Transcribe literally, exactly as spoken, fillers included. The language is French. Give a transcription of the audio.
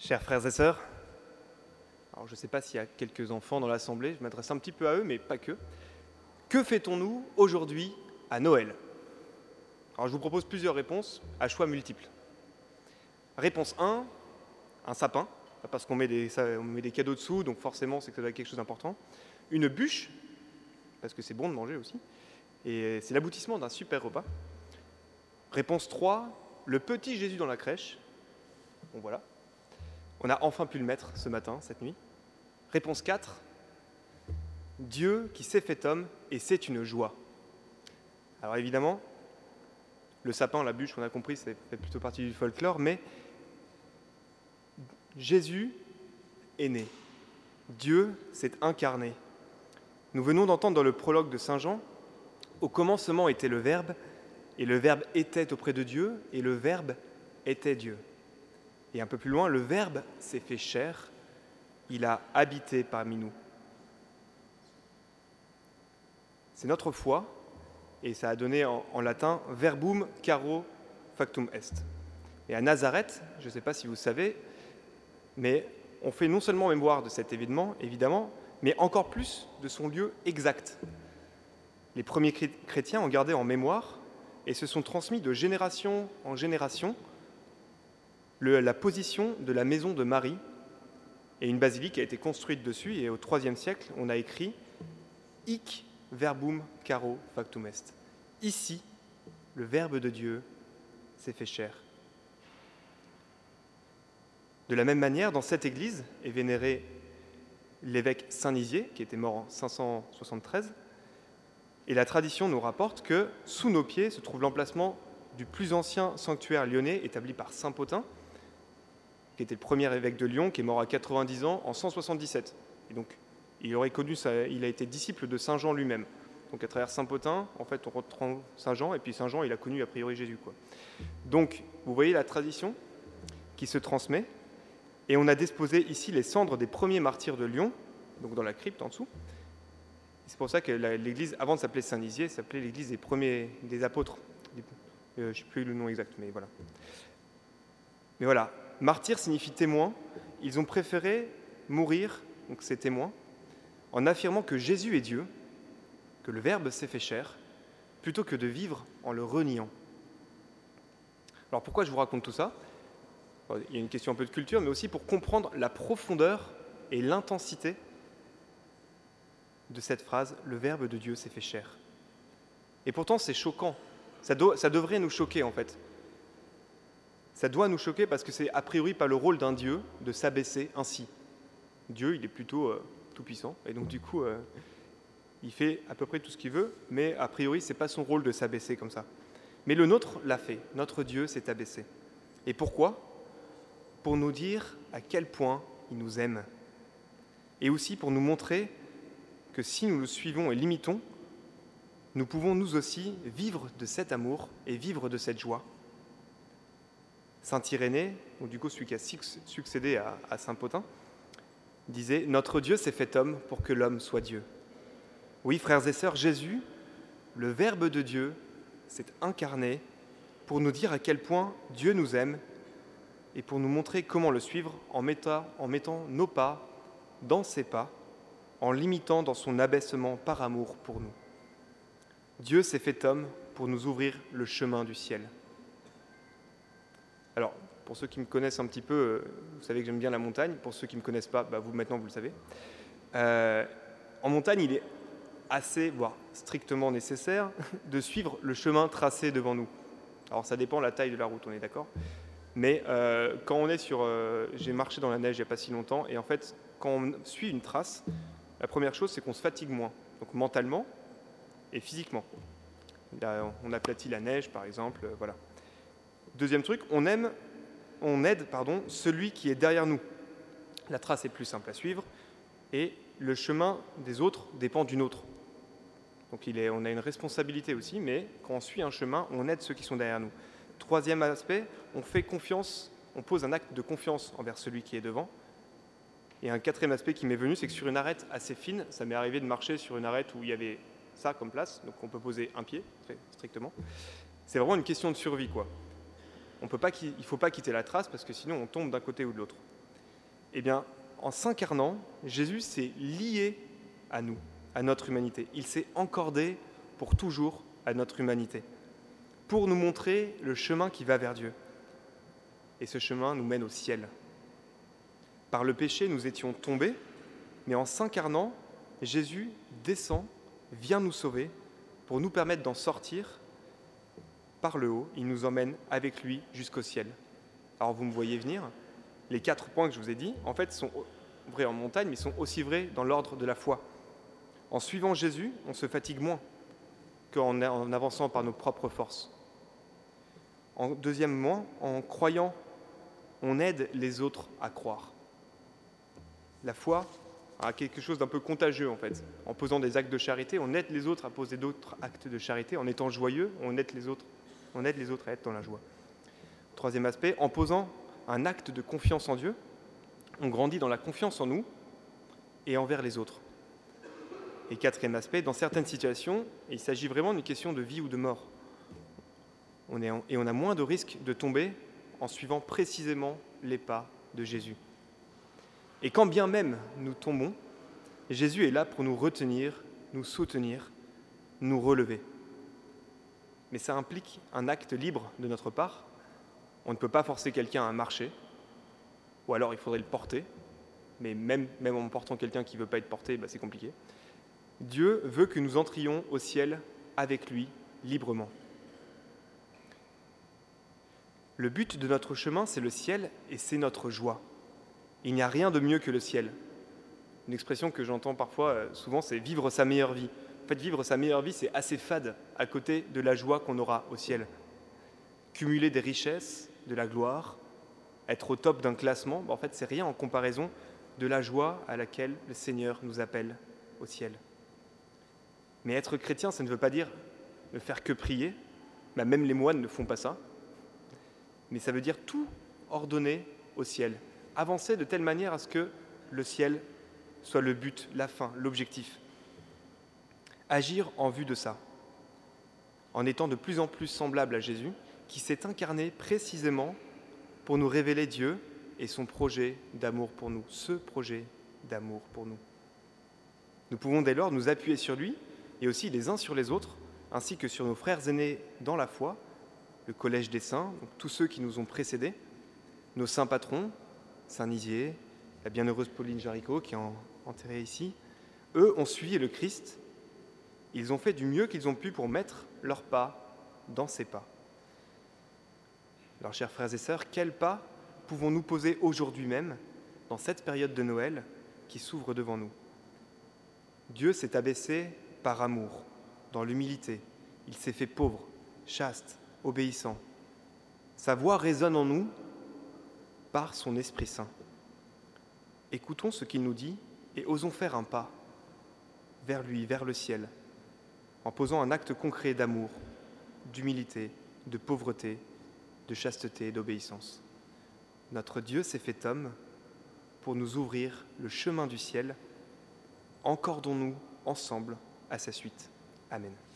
Chers frères et sœurs, alors je ne sais pas s'il y a quelques enfants dans l'assemblée, je m'adresse un petit peu à eux, mais pas que. Que fêtons-nous aujourd'hui à Noël? Alors je vous propose plusieurs réponses à choix multiples. Réponse un, un sapin, parce qu'on met des, ça, on met des cadeaux dessous, donc forcément c'est que ça doit être quelque chose d'important. Une bûche, parce que c'est bon de manger aussi, et c'est l'aboutissement d'un super repas. Réponse trois, le petit Jésus dans la crèche. Bon voilà. On a enfin pu le mettre ce matin, cette nuit. Réponse quatre, Dieu qui s'est fait homme et c'est une joie. Alors évidemment, le sapin, la bûche, on a compris, ça fait plutôt partie du folklore, mais Jésus est né. Dieu s'est incarné. Nous venons d'entendre dans le prologue de Saint Jean, au commencement était le Verbe, et le Verbe était auprès de Dieu, et le Verbe était Dieu. Et un peu plus loin, le Verbe s'est fait chair, il a habité parmi nous. C'est notre foi, et ça a donné en, en latin « verbum caro factum est ». Et à Nazareth, je ne sais pas si vous savez, mais on fait non seulement mémoire de cet événement, évidemment, mais encore plus de son lieu exact. Les premiers chrétiens ont gardé en mémoire et se sont transmis de génération en génération Le, la position de la maison de Marie, et une basilique a été construite dessus, et au troisième siècle, on a écrit « Hic verbum caro factum est ». Ici, le Verbe de Dieu s'est fait chair. De la même manière, dans cette église est vénéré l'évêque Saint Nizier, qui était mort en cinq cent soixante-treize, et la tradition nous rapporte que sous nos pieds se trouve l'emplacement du plus ancien sanctuaire lyonnais établi par Saint Pothin, qui était le premier évêque de Lyon, qui est mort à quatre-vingt-dix ans en cent soixante-dix-sept. Et donc, il aurait connu, ça, il a été disciple de Saint Jean lui-même. Donc, à travers Saint Pothin, en fait, on retrouve Saint Jean, et puis Saint Jean, il a connu a priori Jésus, quoi. Donc, vous voyez la tradition qui se transmet, et on a disposé ici les cendres des premiers martyrs de Lyon, donc dans la crypte en dessous. C'est pour ça que l'église, avant de s'appeler Saint-Nizier, s'appelait l'église des premiers, des apôtres. Euh, je ne sais plus le nom exact, mais voilà. Mais voilà. Martyr signifie témoin. Ils ont préféré mourir, donc ces témoins, en affirmant que Jésus est Dieu, que le Verbe s'est fait chair, plutôt que de vivre en le reniant. Alors pourquoi je vous raconte tout ça? Il y a une question un peu de culture, mais aussi pour comprendre la profondeur et l'intensité de cette phrase « le Verbe de Dieu s'est fait chair ». Et pourtant, c'est choquant. Ça, do- ça devrait nous choquer, en fait. Ça doit nous choquer parce que c'est a priori pas le rôle d'un Dieu de s'abaisser ainsi. Dieu, il est plutôt euh, tout-puissant, et donc du coup, euh, il fait à peu près tout ce qu'il veut, mais a priori, c'est pas son rôle de s'abaisser comme ça. Mais le nôtre l'a fait. Notre Dieu s'est abaissé. Et pourquoi? Pour nous dire à quel point il nous aime. Et aussi pour nous montrer que si nous le suivons et l'imitons, nous pouvons nous aussi vivre de cet amour et vivre de cette joie. Saint Irénée, ou du coup celui qui a succédé à, à Saint Pothin, disait « Notre Dieu s'est fait homme pour que l'homme soit Dieu ». Oui, frères et sœurs, Jésus, le Verbe de Dieu, s'est incarné pour nous dire à quel point Dieu nous aime et pour nous montrer comment le suivre en mettant, en mettant nos pas dans ses pas, en l'imitant dans son abaissement par amour pour nous. Dieu s'est fait homme pour nous ouvrir le chemin du ciel. Alors, pour ceux qui me connaissent un petit peu, vous savez que j'aime bien la montagne. Pour ceux qui ne me connaissent pas, bah vous maintenant vous le savez. Euh, en montagne, il est assez, voire strictement nécessaire, de suivre le chemin tracé devant nous. Alors ça dépend de la taille de la route, on est d'accord. Mais euh, quand on est sur... Euh, j'ai marché dans la neige il n'y a pas si longtemps, et en fait, quand on suit une trace, la première chose, c'est qu'on se fatigue moins, donc mentalement et physiquement. Là, on aplatit la neige, par exemple, euh, voilà. Deuxième truc, on aime, on aide, pardon, celui qui est derrière nous. La trace est plus simple à suivre, et le chemin des autres dépend d'une autre. Donc il est, on a une responsabilité aussi, mais quand on suit un chemin, on aide ceux qui sont derrière nous. Troisième aspect, on fait confiance, on pose un acte de confiance envers celui qui est devant. Et un quatrième aspect qui m'est venu, c'est que sur une arête assez fine, ça m'est arrivé de marcher sur une arête où il y avait ça comme place, donc on peut poser un pied, très strictement. C'est vraiment une question de survie, quoi. On peut pas, il ne faut pas quitter la trace parce que sinon on tombe d'un côté ou de l'autre. Eh bien, en s'incarnant, Jésus s'est lié à nous, à notre humanité. Il s'est encordé pour toujours à notre humanité, pour nous montrer le chemin qui va vers Dieu. Et ce chemin nous mène au ciel. Par le péché, nous étions tombés, mais en s'incarnant, Jésus descend, vient nous sauver, pour nous permettre d'en sortir par le haut. Il nous emmène avec lui jusqu'au ciel. Alors vous me voyez venir, les quatre points que je vous ai dit, en fait, sont vrais en montagne, mais sont aussi vrais dans l'ordre de la foi. En suivant Jésus, on se fatigue moins qu'en en avançant par nos propres forces. En deuxièmement, en croyant, on aide les autres à croire. La foi a quelque chose d'un peu contagieux, en fait. En posant des actes de charité, on aide les autres à poser d'autres actes de charité. En étant joyeux, on aide les autres, on aide les autres à être dans la joie. Troisième aspect, en posant un acte de confiance en Dieu, on grandit dans la confiance en nous et envers les autres. Et quatrième aspect, dans certaines situations, il s'agit vraiment d'une question de vie ou de mort. On est en, et on a moins de risques de tomber en suivant précisément les pas de Jésus. Et quand bien même nous tombons, Jésus est là pour nous retenir, nous soutenir, nous relever. Mais ça implique un acte libre de notre part. On ne peut pas forcer quelqu'un à marcher, ou alors il faudrait le porter, mais même, même en portant quelqu'un qui ne veut pas être porté, bah c'est compliqué. Dieu veut que nous entrions au ciel avec lui, librement. Le but de notre chemin, c'est le ciel et c'est notre joie. Il n'y a rien de mieux que le ciel. Une expression que j'entends parfois, souvent, c'est « vivre sa meilleure vie ». En fait, vivre sa meilleure vie, c'est assez fade à côté de la joie qu'on aura au ciel. Cumuler des richesses, de la gloire, être au top d'un classement, en fait, c'est rien en comparaison de la joie à laquelle le Seigneur nous appelle au ciel. Mais être chrétien, ça ne veut pas dire ne faire que prier, bah, même les moines ne font pas ça, mais ça veut dire tout ordonner au ciel, avancer de telle manière à ce que le ciel soit le but, la fin, l'objectif. Agir en vue de ça, en étant de plus en plus semblable à Jésus, qui s'est incarné précisément pour nous révéler Dieu et son projet d'amour pour nous, ce projet d'amour pour nous. Nous pouvons dès lors nous appuyer sur lui et aussi les uns sur les autres, ainsi que sur nos frères aînés dans la foi, le Collège des Saints, donc tous ceux qui nous ont précédés, nos saints patrons, Saint Nizier, la bienheureuse Pauline Jaricot qui est enterrée ici. Eux ont suivi le Christ, ils ont fait du mieux qu'ils ont pu pour mettre leurs pas dans ses pas. Alors, chers frères et sœurs, quels pas pouvons-nous poser aujourd'hui même, dans cette période de Noël qui s'ouvre devant nous ? Dieu s'est abaissé par amour, dans l'humilité. Il s'est fait pauvre, chaste, obéissant. Sa voix résonne en nous par son Esprit Saint. Écoutons ce qu'il nous dit et osons faire un pas vers lui, vers le ciel, en posant un acte concret d'amour, d'humilité, de pauvreté, de chasteté et d'obéissance. Notre Dieu s'est fait homme pour nous ouvrir le chemin du ciel. Encordons-nous ensemble à sa suite. Amen.